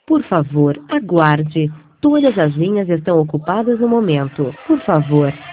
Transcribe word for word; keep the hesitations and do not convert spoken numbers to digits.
Por favor, aguarde. Todas as linhas estão ocupadas no momento. Por favor,